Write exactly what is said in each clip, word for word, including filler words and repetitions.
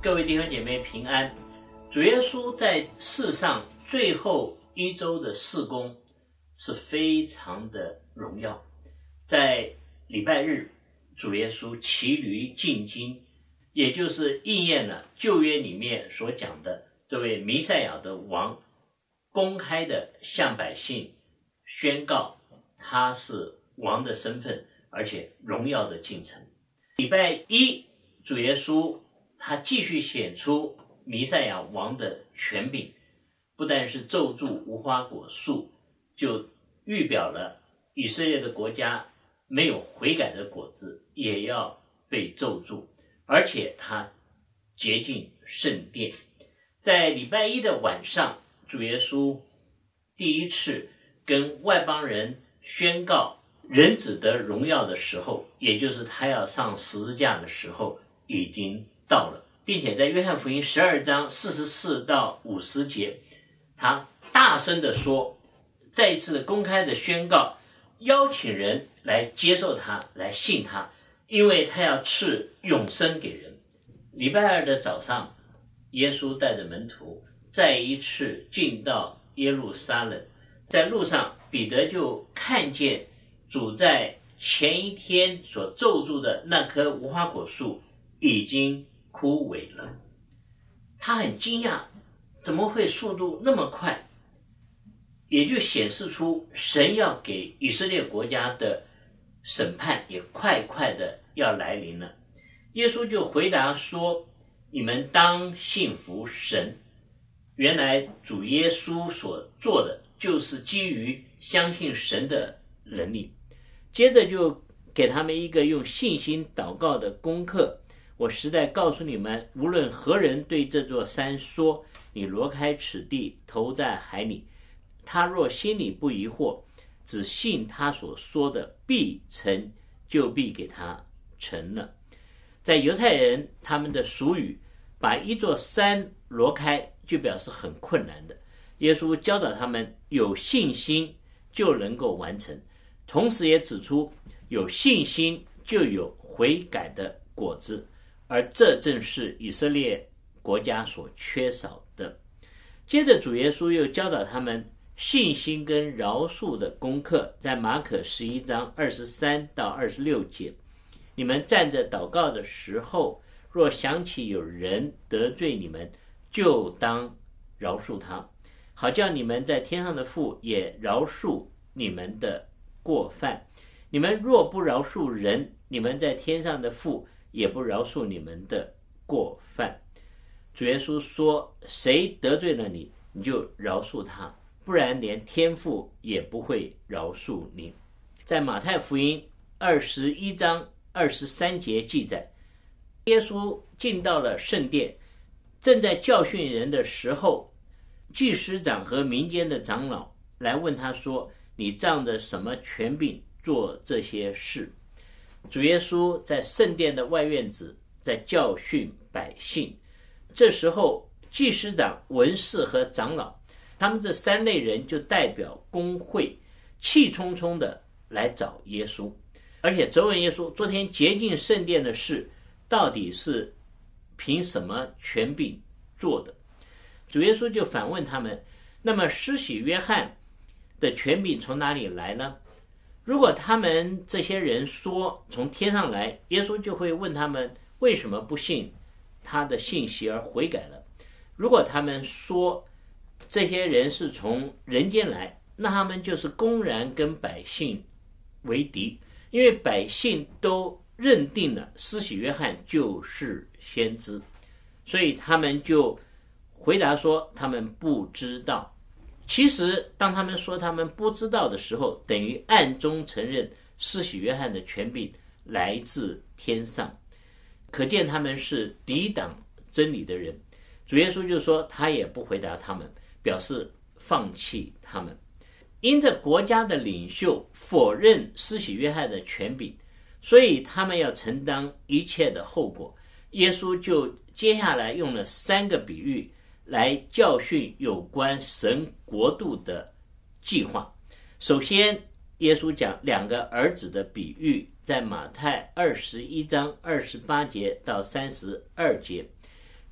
各位弟兄姐妹平安。主耶稣在世上最后一周的事工是非常的荣耀。在礼拜日，主耶稣骑驴进京，也就是应验了旧约里面所讲的这位弥赛亚的王，公开的向百姓宣告他是王的身份，而且荣耀的进程。礼拜一，主耶稣他继续显出弥赛亚王的权柄，不但是咒诅无花果树，就预表了以色列的国家没有悔改的果子也要被咒诅，而且他洁净圣殿。在礼拜一的晚上，主耶稣第一次跟外邦人宣告人子得荣耀的时候，也就是他要上十字架的时候已经到了，并且在约翰福音十二章四十四到五十节，他大声地说，再一次的公开的宣告，邀请人来接受他，来信他，因为他要赐永生给人。礼拜二的早上，耶稣带着门徒再一次进到耶路撒冷，在路上彼得就看见主在前一天所咒诅的那棵无花果树已经枯萎了。他很惊讶，怎么会速度那么快？也就显示出神要给以色列国家的审判也快快的要来临了。耶稣就回答说，你们当信服神。原来主耶稣所做的就是基于相信神的能力。接着就给他们一个用信心祷告的功课。我实在告诉你们，无论何人对这座山说，你挪开此地，投在海里，他若心里不疑惑，只信他所说的必成，就必给他成了。在犹太人他们的俗语，把一座山挪开就表示很困难的。耶稣教导他们有信心就能够完成，同时也指出有信心就有悔改的果子，而这正是以色列国家所缺少的。接着主耶稣又教导他们信心跟饶恕的功课，在马可十一章二十三到二十六节，你们站着祷告的时候，若想起有人得罪你们，就当饶恕他，好叫你们在天上的父也饶恕你们的过犯。你们若不饶恕人，你们在天上的父也不饶恕你们的过犯。主耶稣说，谁得罪了你，你就饶恕他，不然连天父也不会饶恕你。在马太福音二十一章二十三节记载，耶稣进到了圣殿，正在教训人的时候，祭司长和民间的长老来问他说，你仗着什么权柄做这些事？主耶稣在圣殿的外院子在教训百姓。这时候祭司长、文士和长老，他们这三类人就代表公会，气冲冲的来找耶稣，而且责问耶稣，昨天洁净圣殿的事到底是凭什么权柄做的？主耶稣就反问他们，那么施洗约翰的权柄从哪里来呢？如果他们这些人说从天上来，耶稣就会问他们为什么不信他的信息而悔改了。如果他们说这些人是从人间来，那他们就是公然跟百姓为敌，因为百姓都认定了施洗约翰就是先知，所以他们就回答说他们不知道。其实当他们说他们不知道的时候，等于暗中承认施洗约翰的权柄来自天上，可见他们是抵挡真理的人。主耶稣就说他也不回答他们，表示放弃他们。因着国家的领袖否认施洗约翰的权柄，所以他们要承担一切的后果。耶稣就接下来用了三个比喻来教训有关神国度的计划。首先，耶稣讲两个儿子的比喻，在马太二十一章二十八节到三十二节。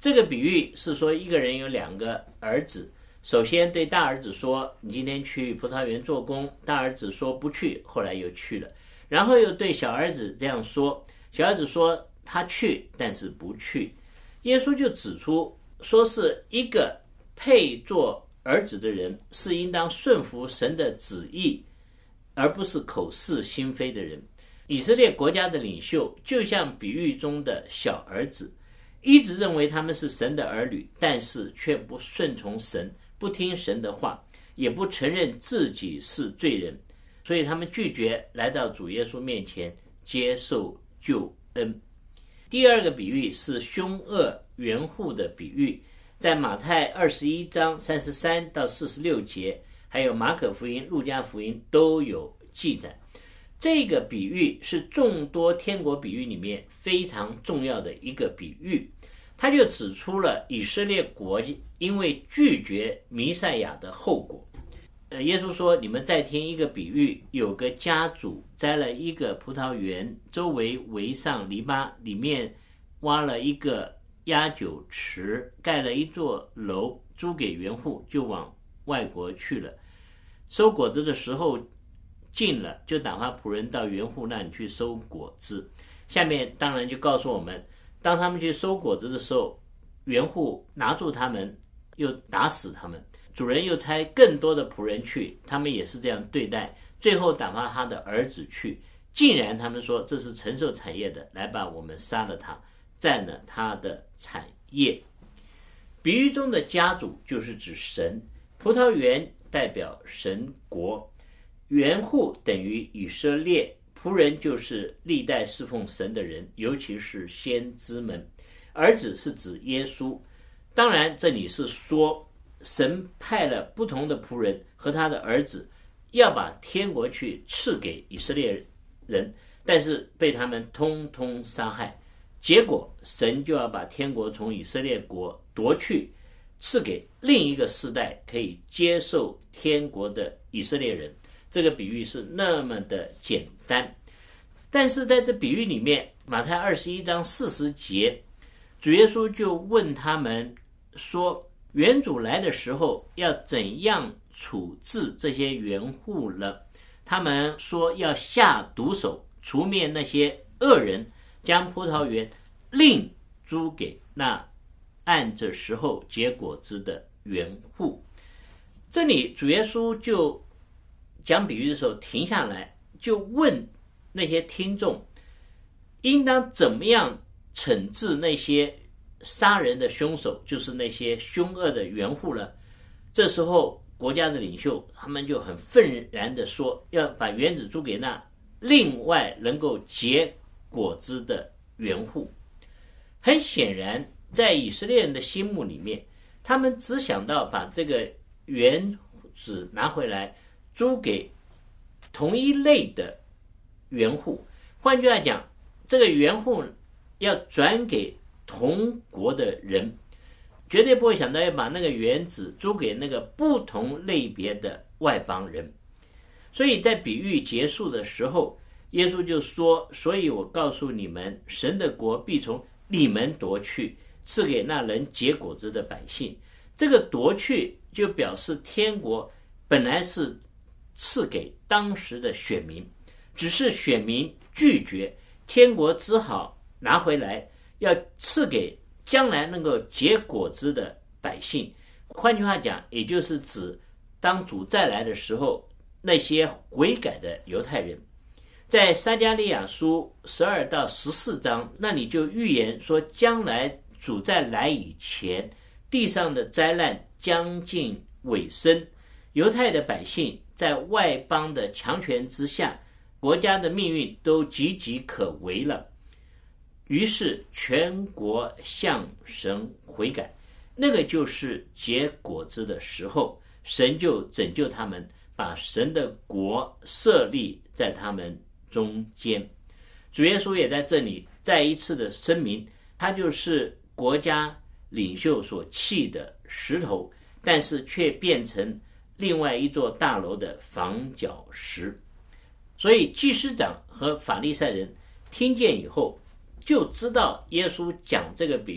这个比喻是说一个人有两个儿子，首先对大儿子说你今天去葡萄园做工，大儿子说不去，后来又去了，然后又对小儿子这样说，小儿子说他去但是不去。耶稣就指出说是一个配做儿子的人是应当顺服神的旨意，而不是口是心非的人。以色列国家的领袖就像比喻中的小儿子，一直认为他们是神的儿女，但是却不顺从神，不听神的话，也不承认自己是罪人，所以他们拒绝来到主耶稣面前接受救恩。第二个比喻是凶恶园户的比喻，在马太二十一章三十三到四十六节，还有马可福音、路加福音都有记载。这个比喻是众多天国比喻里面非常重要的一个比喻，他就指出了以色列国因为拒绝弥赛亚的后果。呃，耶稣说，你们再听一个比喻，有个家主栽了一个葡萄园，周围围上篱笆，里面挖了一个压酒池，盖了一座楼，租给园户，就往外国去了。收果子的时候近了，就打发仆人到园户那里去收果子。下面当然就告诉我们，当他们去收果子的时候，园户拿住他们，又打死他们，主人又差更多的仆人去，他们也是这样对待，最后打发他的儿子去，竟然他们说这是承受产业的，来吧，我们杀了他，占了他的产业。比喻中的家主就是指神，葡萄园代表神国，园户等于以色列，仆人就是历代侍奉神的人，尤其是先知们，儿子是指耶稣。当然这里是说神派了不同的仆人和他的儿子，要把天国去赐给以色列人，但是被他们通通杀害，结果神就要把天国从以色列国夺去，赐给另一个世代可以接受天国的以色列人。这个比喻是那么的简单，但是在这比喻里面，马太二十一章四十节，主耶稣就问他们说，园主来的时候要怎样处置这些园户呢？他们说要下毒手，除灭那些恶人，将葡萄园另租给那按着时候结果子的园户。这里主耶稣就讲比喻的时候停下来，就问那些听众应当怎么样惩治那些杀人的凶手，就是那些凶恶的园户呢？这时候国家的领袖他们就很愤然地说，要把园子租给那另外能够结果子的园户。很显然在以色列人的心目里面，他们只想到把这个园子拿回来租给同一类的园户，换句话讲，这个园户要转给同国的人，绝对不会想到要把那个园子租给那个不同类别的外邦人。所以在比喻结束的时候，耶稣就说，所以我告诉你们，神的国必从你们夺去，赐给那人结果子的百姓。这个夺去就表示天国本来是赐给当时的选民，只是选民拒绝，天国只好拿回来，要赐给将来能够结果子的百姓。换句话讲，也就是指当主再来的时候，那些悔改的犹太人。在撒迦利亚书十二到十四章，那里就预言说，将来主再来以前，地上的灾难将近尾声，犹太的百姓在外邦的强权之下，国家的命运都岌岌可危了。于是全国向神悔改，那个就是结果子的时候，神就拯救他们，把神的国设立在他们中间。主耶稣也在这里再一次的声明，他就是国家领袖所弃的石头，但是却变成另外一座大楼的房角石。所以祭司长和法利赛人听见以后，就知道耶稣讲这个比喻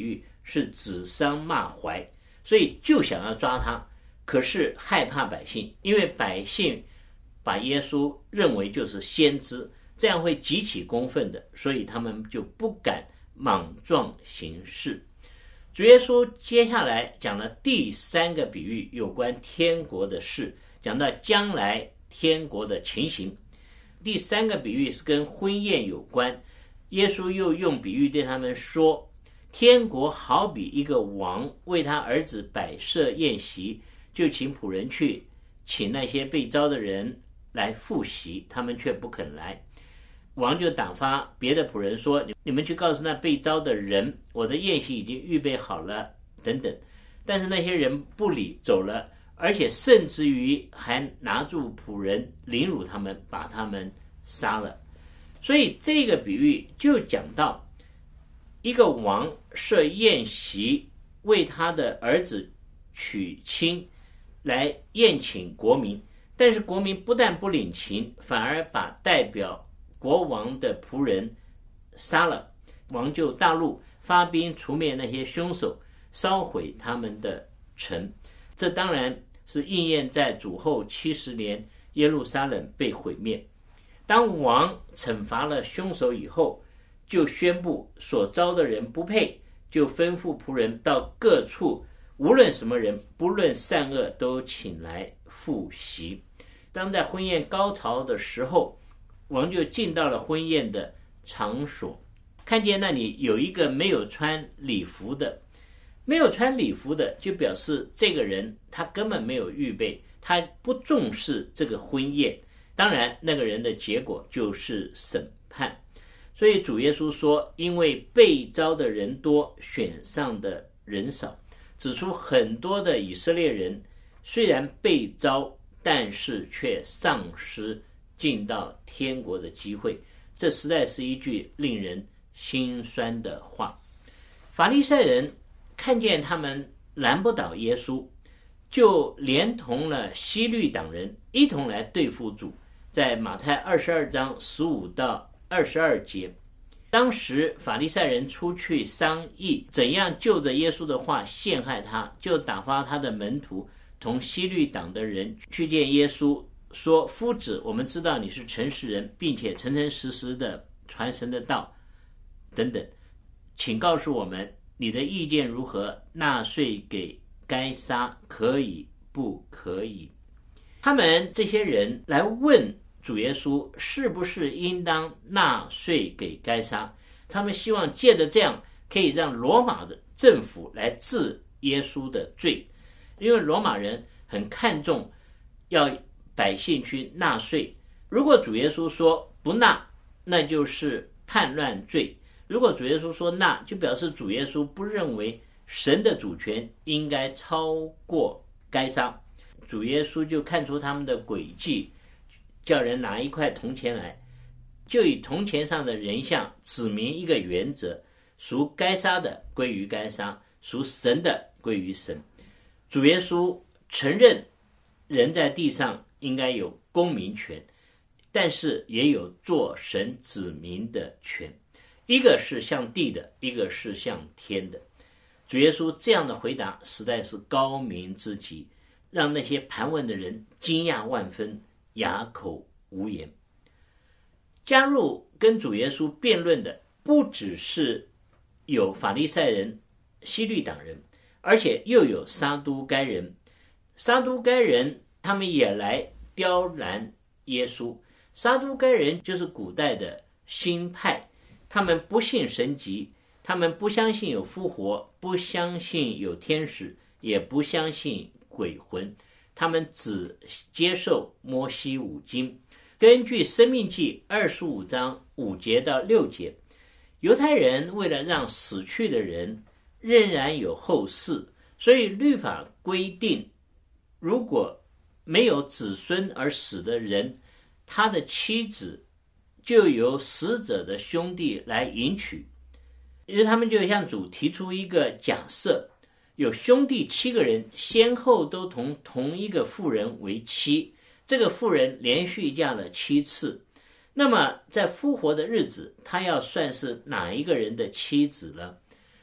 是指桑骂槐，所以就想要抓他，可是害怕百姓，因为百姓把耶稣认为就是先知，这样会激起公愤的，所以他们就不敢莽撞行事。主耶稣接下来讲了第三个比喻，有关天国的事，讲到将来天国的情形。第三个比喻是跟婚宴有关，耶稣又用比喻对他们说，天国好比一个王为他儿子摆设宴席，就请仆人去请那些被招的人来赴席，他们却不肯来。王就打发别的仆人说，你们去告诉那被招的人，我的宴席已经预备好了等等。但是那些人不理，走了，而且甚至于还拿住仆人凌辱他们，把他们杀了。所以这个比喻就讲到一个王设宴席，为他的儿子娶亲，来宴请国民，但是国民不但不领情，反而把代表国王的仆人杀了。王就大怒，发兵除灭那些凶手，烧毁他们的城。这当然是应验在主后七十年耶路撒冷被毁灭。当王惩罚了凶手以后，就宣布所招的人不配，就吩咐仆人到各处，无论什么人，不论善恶，都请来赴席。当在婚宴高潮的时候，王就进到了婚宴的场所，看见那里有一个没有穿礼服的。没有穿礼服的就表示这个人他根本没有预备，他不重视这个婚宴，当然那个人的结果就是审判。所以主耶稣说，因为被招的人多，选上的人少，指出很多的以色列人虽然被招，但是却丧失进到天国的机会。这实在是一句令人心酸的话。法利赛人看见他们拦不倒耶稣，就连同了希律党人一同来对付主。在马太二十二章十五到二十二节，当时法利赛人出去商议怎样就着耶稣的话陷害他，就打发他的门徒同希律党的人去见耶稣，说，夫子，我们知道你是诚实人，并且诚诚实实的传神的道等等，请告诉我们你的意见如何？纳税给该撒可以不可以？他们这些人来问主耶稣是不是应当纳税给该撒，他们希望借着这样可以让罗马的政府来治耶稣的罪，因为罗马人很看重要百姓去纳税。如果主耶稣说不纳，那就是叛乱罪；如果主耶稣说纳，就表示主耶稣不认为神的主权应该超过该撒。主耶稣就看出他们的诡计，叫人拿一块铜钱来，就以铜钱上的人像指明一个原则，属该撒的归于该撒，属神的归于神。主耶稣承认人在地上应该有公民权，但是也有做神子民的权，一个是向地的，一个是向天的。主耶稣这样的回答实在是高明之极，让那些盘问的人惊讶万分，哑口无言。加入跟主耶稣辩论的不只是有法利赛人、希律党人，而且又有撒都该人。撒都该人他们也来刁难耶稣。撒都该人就是古代的新派，他们不信神迹，他们不相信有复活，不相信有天使，也不相信鬼魂，他们只接受摩西五经。根据申命记二十五章五节到六节，犹太人为了让死去的人仍然有后世，所以律法规定，如果没有子孙而死的人，他的妻子就由死者的兄弟来迎娶。因为他们就向主提出一个假设，有兄弟七个人先后都同同一个妇人为妻，这个妇人连续嫁了七次，那么在复活的日子，他要算是哪一个人的妻子呢？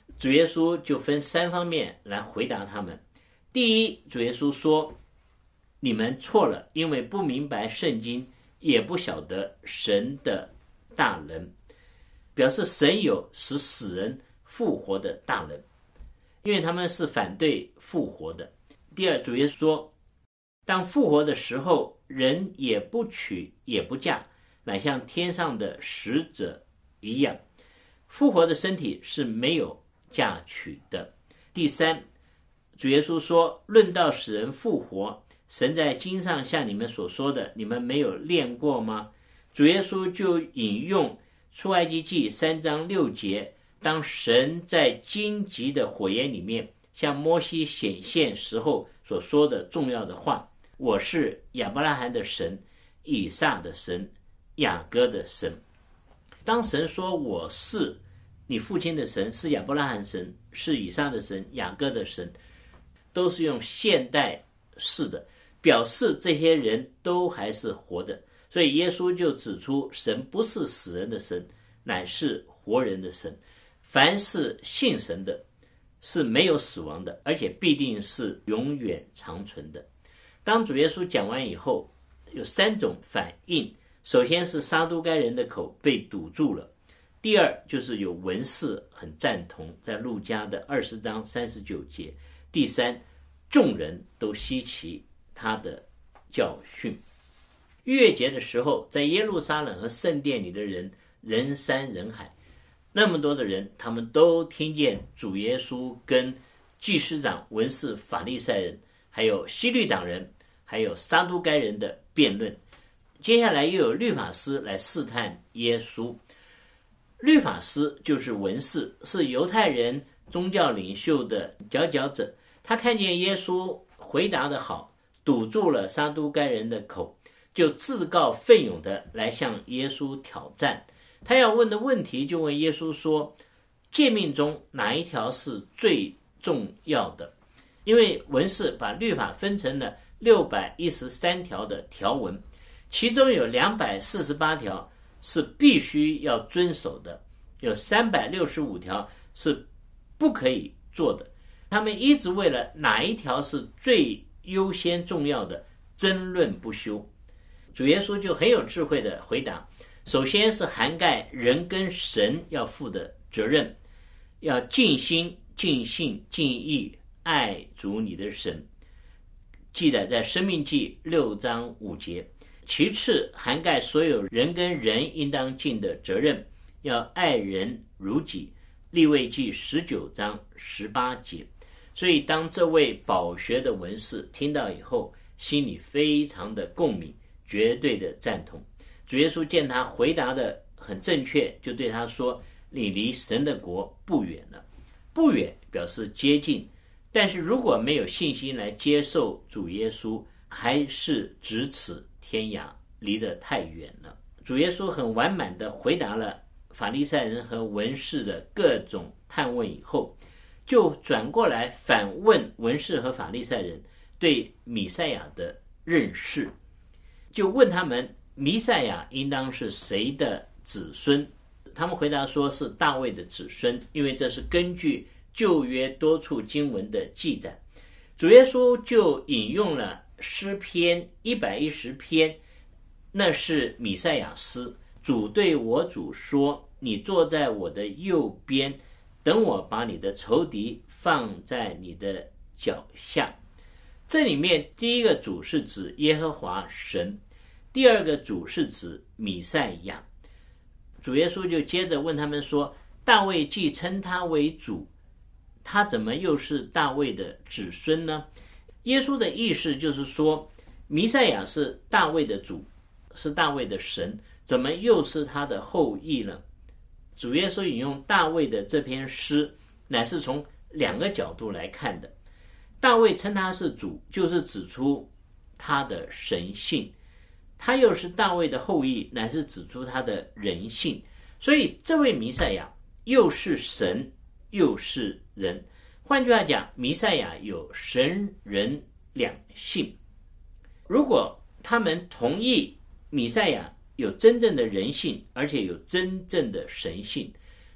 主耶稣就分三方面来回答他们。第一，主耶稣说，你们错了，因为不明白圣经，也不晓得神的大能，表示神有使死人复活的大能，因为他们是反对复活的。第二，主耶稣说，当复活的时候，人也不娶也不嫁，乃像天上的使者一样。复活的身体是没有嫁娶的。第三，主耶稣说，论到使人复活，神在经上像你们所说的，你们没有念过吗？主耶稣就引用出埃及记三章六节，当神在荆棘的火焰里面向摩西显现时候所说的重要的话，我是亚伯拉罕的神，以撒的神，雅各的神。当神说我是你父亲的神，是亚伯拉罕神，是以撒的神，雅各的神，都是用现代式的，表示这些人都还是活的。所以耶稣就指出，神不是死人的神，乃是活人的神。凡是信神的，是没有死亡的，而且必定是永远长存的。当主耶稣讲完以后，有三种反应。首先是撒都该人的口被堵住了，第二就是有文士很赞同，在路加的二十章三十九节，第三，众人都稀奇他的教训。逾越节的时候，在耶路撒冷和圣殿里的人人山人海，那么多的人，他们都听见主耶稣跟祭司长、文士、法利赛人，还有希律党人，还有撒都该人的辩论。接下来又有律法师来试探耶稣。律法师就是文士，是犹太人宗教领袖的佼佼者。他看见耶稣回答得好，堵住了撒都该人的口，就自告奋勇的来向耶稣挑战。他要问的问题就问耶稣说，诫命中哪一条是最重要的？因为文士把律法分成了六百一十三条的条文，其中有两百四十八条是必须要遵守的，有三百六十五条是不可以做的。他们一直为了哪一条是最优先重要的争论不休。主耶稣就很有智慧的回答，首先是涵盖人跟神要负的责任，要尽心尽性尽意爱主你的神，记载在申命记六章五节。其次涵盖所有人跟人应当尽的责任，要爱人如己，利未记十九章十八节。所以当这位饱学的文士听到以后，心里非常的共鸣，绝对的赞同。主耶稣见他回答的很正确，就对他说，你离神的国不远了。不远表示接近，但是如果没有信心来接受主耶稣，还是咫尺天涯，离得太远了。主耶稣很完满地回答了法利赛人和文士的各种探问以后，就转过来反问文士和法利赛人对弥赛亚的认识，就问他们弥赛亚应当是谁的子孙。他们回答说是大卫的子孙，因为这是根据旧约多处经文的记载。主耶稣就引用了诗篇一百一十篇，那是弥赛亚诗，主对我主说，你坐在我的右边，等我把你的仇敌放在你的脚下。这里面第一个主是指耶和华神，第二个主是指弥赛亚。主耶稣就接着问他们说，大卫既称他为主，他怎么又是大卫的子孙呢？耶稣的意思就是说，弥赛亚是大卫的主，是大卫的神，怎么又是他的后裔呢？主耶稣引用大卫的这篇诗，乃是从两个角度来看的。大卫称他是主，就是指出他的神性，他又是大卫的后裔，乃是指出他的人性。所以这位弥赛亚又是神又是人，换句话讲，弥赛亚有神人两性。如果他们同意弥赛亚有真正的人性，而且有真正的神性，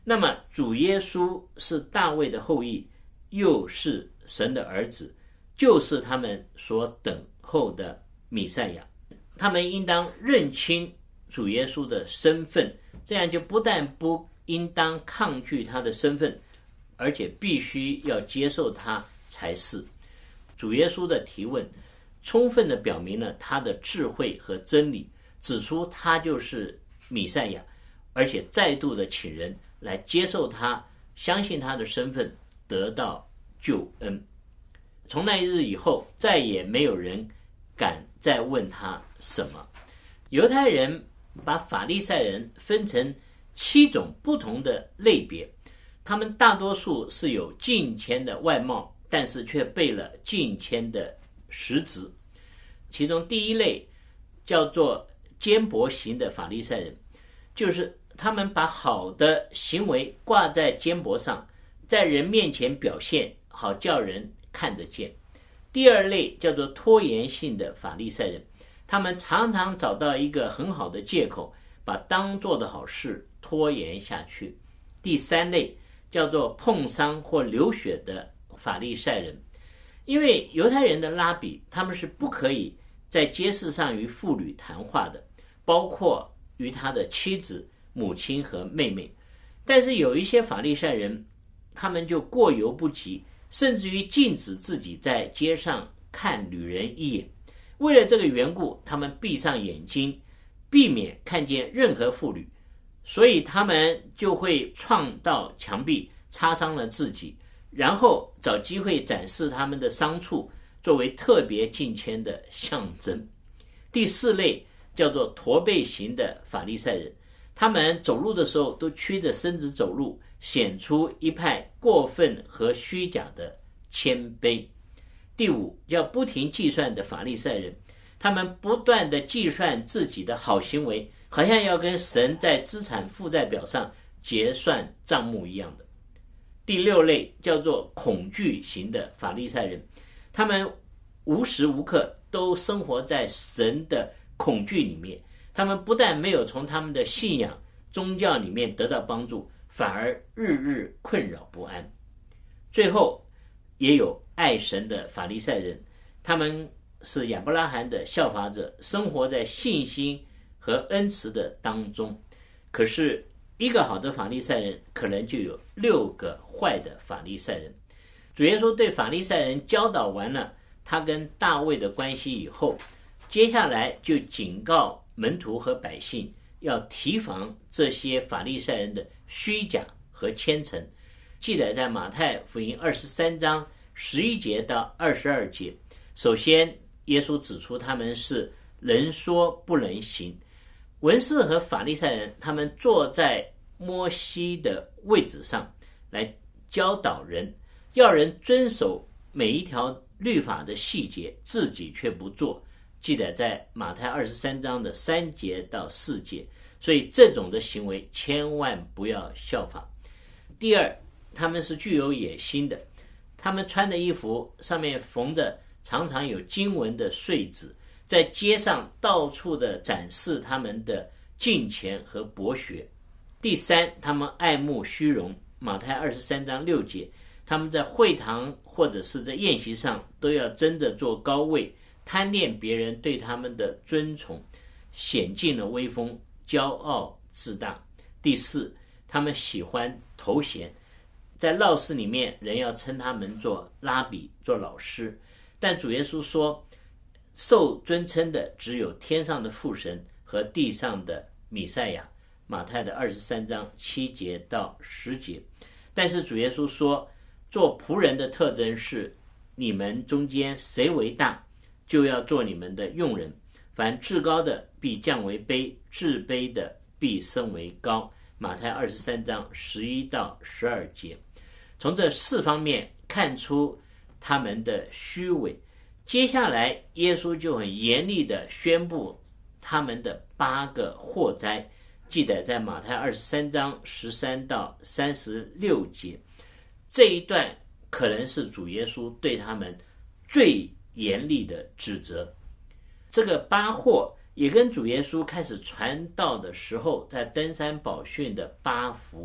那么主耶稣是大卫的后裔，又是神的儿子，就是他们所等候的弥赛亚。他们应当认清主耶稣的身份，这样就不但不应当抗拒他的身份，而且必须要接受他才是。主耶稣的提问充分地表明了他的智慧和真理，指出他就是弥赛亚，而且再度的请人来接受他，相信他的身份，得到救恩。从那一日以后，再也没有人敢再问他什么。犹太人把法利赛人分成七种不同的类别，他们大多数是有敬虔的外貌，但是却背了敬虔的实质。其中第一类叫做肩膊型的法利赛人，就是他们把好的行为挂在肩膊上，在人面前表现，好叫人看得见。第二类叫做拖延性的法利赛人，他们常常找到一个很好的借口，把当做的好事拖延下去。第三类叫做碰伤或流血的法利赛人，因为犹太人的拉比，他们是不可以在街市上与妇女谈话的，包括与他的妻子、母亲和妹妹。但是有一些法利赛人，他们就过犹不及，甚至于禁止自己在街上看女人一眼。为了这个缘故，他们闭上眼睛，避免看见任何妇女，所以他们就会撞到墙壁，擦伤了自己，然后找机会展示他们的伤处，作为特别敬虔的象征。第四类叫做驼背型的法利赛人，他们走路的时候都曲着身子走路，显出一派过分和虚假的谦卑。第五叫不停计算的法利赛人，他们不断的计算自己的好行为，好像要跟神在资产负债表上结算账目一样的。第六类叫做恐惧型的法利赛人，他们无时无刻都生活在神的恐惧里面，他们不但没有从他们的信仰宗教里面得到帮助，反而日日困扰不安。最后也有爱神的法利赛人，他们是亚伯拉罕的效法者，生活在信心和恩慈的当中。可是一个好的法利赛人可能就有六个坏的法利赛人。主耶稣对法利赛人教导完了他跟大卫的关系以后，接下来就警告门徒和百姓要提防这些法利赛人的虚假和虔诚。记载在马太福音二十三章十一节到二十二节。首先耶稣指出他们是能说不能行。文士和法利赛人他们坐在摩西的位置上来教导人，要人遵守每一条律法的细节，自己却不做。记载在马太二十三章的三节到四节。所以这种的行为千万不要效仿。第二，他们是具有野心的，他们穿的衣服上面缝着常常有经文的穗子，在街上到处的展示他们的敬虔和博学。第三，他们爱慕虚荣，马太二十三章六节，他们在会堂或者是在宴席上都要争着坐高位，贪恋别人对他们的尊崇，显尽了威风，骄傲自大。第四，他们喜欢头衔，在闹市里面人要称他们做拉比，做老师。但主耶稣说，受尊称的只有天上的父神和地上的弥赛亚，马太的二十三章七节到十节。但是主耶稣说，做仆人的特征是，你们中间谁为大，就要做你们的用人。凡至高的必降为卑，至卑的必升为高。马太二十三章十一到十二节。从这四方面看出他们的虚伪。接下来耶稣就很严厉地宣布他们的八个祸灾，记载在马太二十三章十三到三十六节。这一段可能是主耶稣对他们最严厉的指责。这个八祸也跟主耶稣开始传道的时候在登山宝训的八福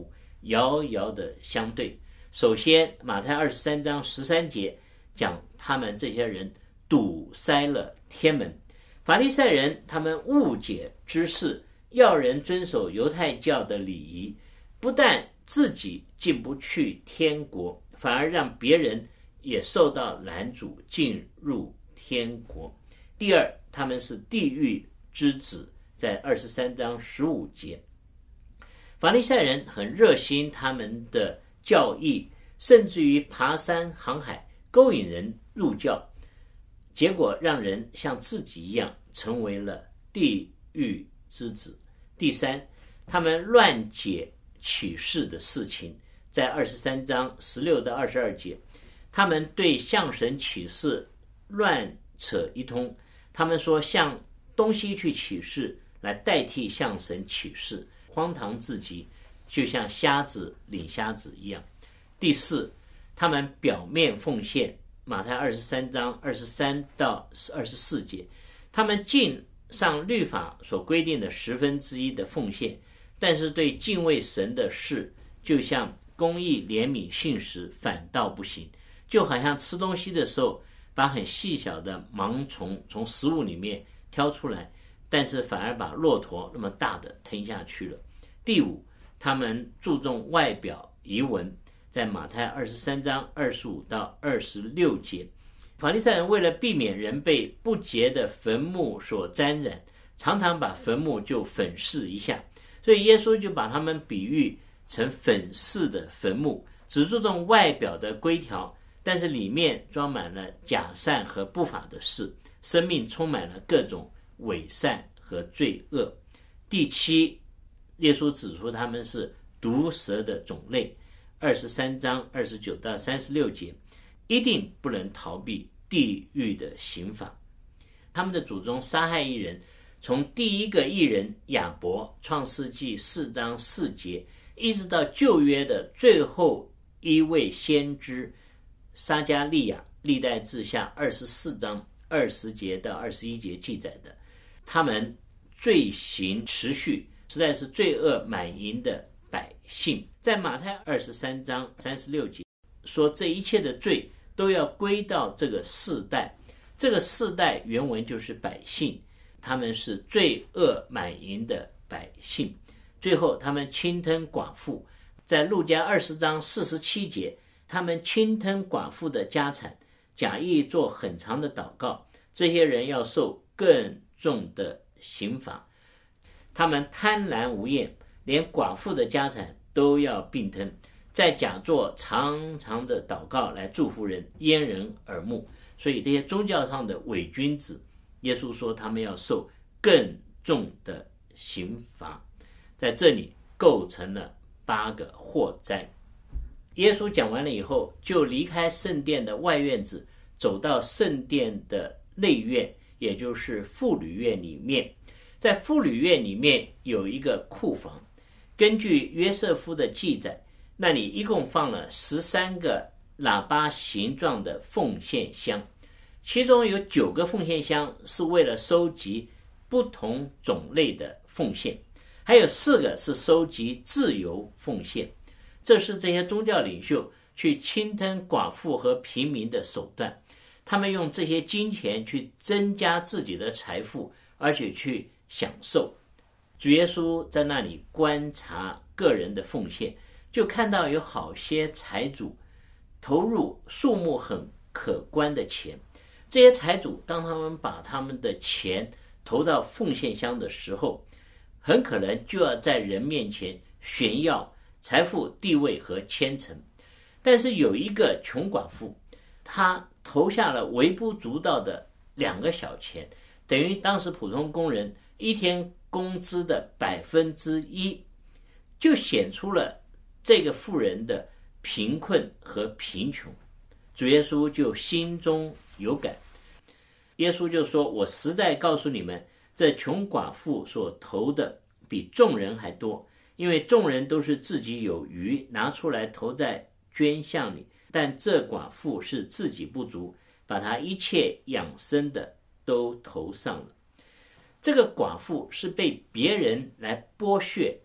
遥遥的相对。首先，马太二十三章十三节讲他们这些人堵塞了天门。法利赛人他们误解知识，要人遵守犹太教的礼仪，不但自己进不去天国，反而让别人也受到拦阻进入天国。第二，他们是地狱之子，在二十三章十五节。法利赛人很热心他们的教义，甚至于爬山航海，勾引人入教，结果让人像自己一样成为了地狱之子。第三，他们乱解启示的事情，在二十三章十六到二十二节，他们对向神启示乱扯一通，他们说向东西去启示来代替向神启示，荒唐至极，就像瞎子领瞎子一样。第四，他们表面奉献，马太二十三章二十三到二十四节，他们尽上律法所规定的十分之一的奉献，但是对敬畏神的事，就像公义、怜悯、信实，反倒不行。就好像吃东西的时候，把很细小的盲虫从食物里面挑出来，但是反而把骆驼那么大的吞下去了。第五，他们注重外表仪文，在马太二十三章二十五到二十六节，法利赛人为了避免人被不洁的坟墓所沾染，常常把坟墓就粉饰一下，所以耶稣就把他们比喻成粉饰的坟墓，只注重外表的规条，但是里面装满了假善和不法的事，生命充满了各种伪善和罪恶。第七，耶稣指出他们是毒蛇的种类，二十三章二十九到三十六节，一定不能逃避地狱的刑罚。他们的祖宗杀害一人，从第一个艺人亚伯，创世纪四章四节，一直到旧约的最后一位先知撒迦利亚，历代志下二十四章二十节到二十一节记载的，他们罪行持续，实在是罪恶满盈的百姓。在马太二十三章三十六节说，这一切的罪都要归到这个世代，这个世代原文就是百姓，他们是罪恶满盈的百姓。最后他们侵吞寡妇，在路加二十章四十七节，他们侵吞寡妇的家产，假意做很长的祷告，这些人要受更重的刑罚。他们贪婪无厌，连寡妇的家产都要并吞，再假作长长的祷告来祝福人，掩人耳目。所以这些宗教上的伪君子，耶稣说他们要受更重的刑罚，在这里构成了八个祸灾。耶稣讲完了以后，就离开圣殿的外院子，走到圣殿的内院，也就是妇女院里面。在妇女院里面有一个库房，根据约瑟夫的记载，那里一共放了十三个喇叭形状的奉献箱，其中有九个奉献箱是为了收集不同种类的奉献，还有四个是收集自由奉献。这是这些宗教领袖去侵吞寡妇和平民的手段，他们用这些金钱去增加自己的财富，而且去享受。主耶稣在那里观察个人的奉献，就看到有好些财主投入数目很可观的钱，这些财主当他们把他们的钱投到奉献箱的时候，很可能就要在人面前炫耀财富、地位和虔诚。但是有一个穷寡妇，她投下了微不足道的两个小钱，等于当时普通工人一天工资的百分之一，就显出了这个妇人的贫困和贫穷。主耶稣就心中有感，耶稣就说，我实在告诉你们，这穷寡妇所投的比众人还多，因为众人都是自己有余拿出来投在捐项里，但这寡妇是自己不足，把她一切养生的都投上了。这个寡妇是被别人来剥削，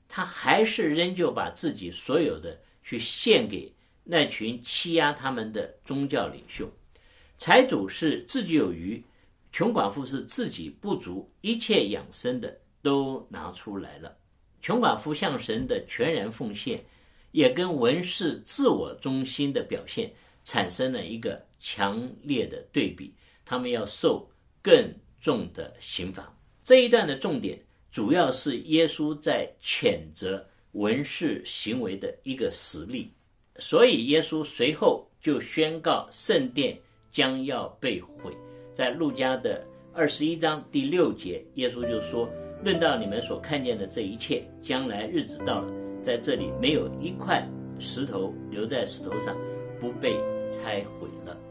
他还是仍旧把自己所有的去献给那群欺压他们的宗教领袖。财主是自己有余，穷寡妇是自己不足，一切养生的都拿出来了。穷寡妇向神的全然奉献，也跟文士自我中心的表现产生了一个强烈的对比，他们要受更重的刑罚。这一段的重点主要是耶稣在谴责文士行为的一个实例，所以耶稣随后就宣告圣殿将要被毁。在路加的二十一章第六节，耶稣就说，论到你们所看见的这一切，将来日子到了，在这里没有一块石头留在石头上不被拆毁了。